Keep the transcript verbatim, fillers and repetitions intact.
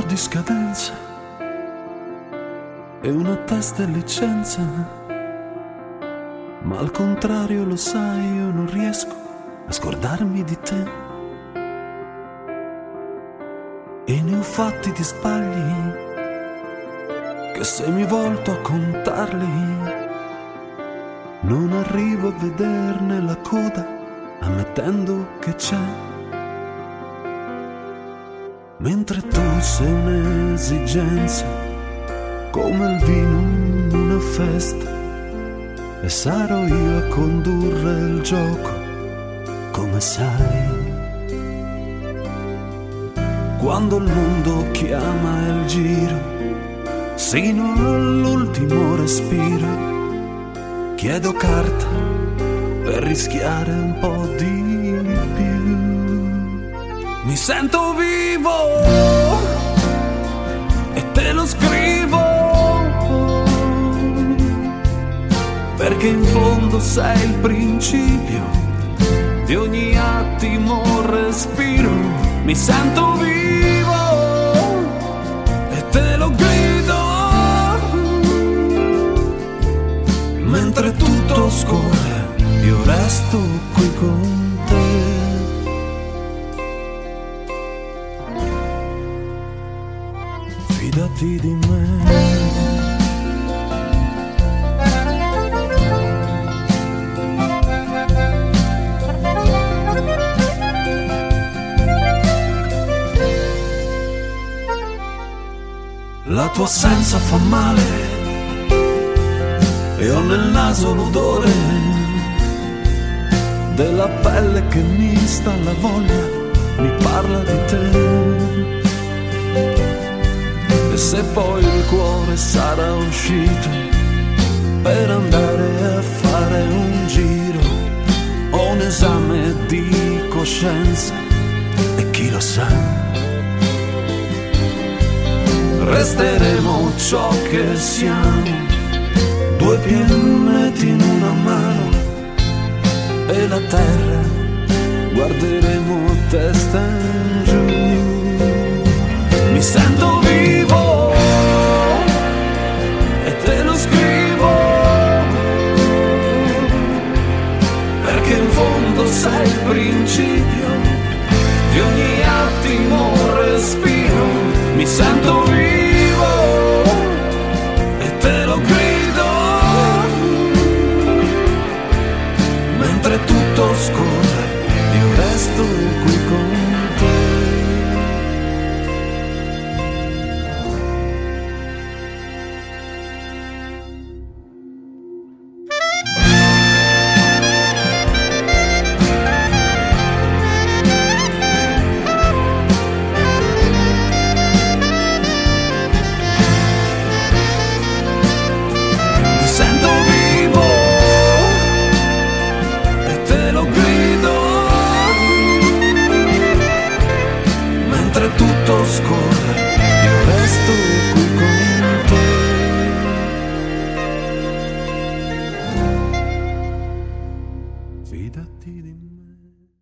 cuor di scadenza e una testa in licenza, ma al contrario lo sai, io non riesco a scordarmi di te. E ne ho fatti di sbagli che se mi volto a contarli non arrivo a vederne la coda, ammettendo che c'è. Mentre tu sei un'esigenza, come il vino in una festa, e sarò io a condurre il gioco, come sai. Quando il mondo chiama il giro, sino all'ultimo respiro, chiedo carta per rischiare un po' di più. Mi sento vivo e te lo scrivo, perché in fondo sei il principio di ogni attimo respiro. Mi sento vivo e te lo grido, mentre tutto scorre io resto qui con te. Fidati di me. La tua assenza fa male e ho nel naso l'odore della pelle che mi sta alla voglia, mi parla di te. E se poi il cuore sarà uscito per andare a fare un giro o un esame di coscienza, e chi lo sa, resteremo ciò che siamo, due pianeti in una mano, e la terra guarderemo a testa in giù. Mi sento vivo e te lo scrivo, perché in fondo sei il principio di ogni attimo respiro. Mi sento vivo e te lo grido, mentre tutto scorre io resto qui con te. Scorre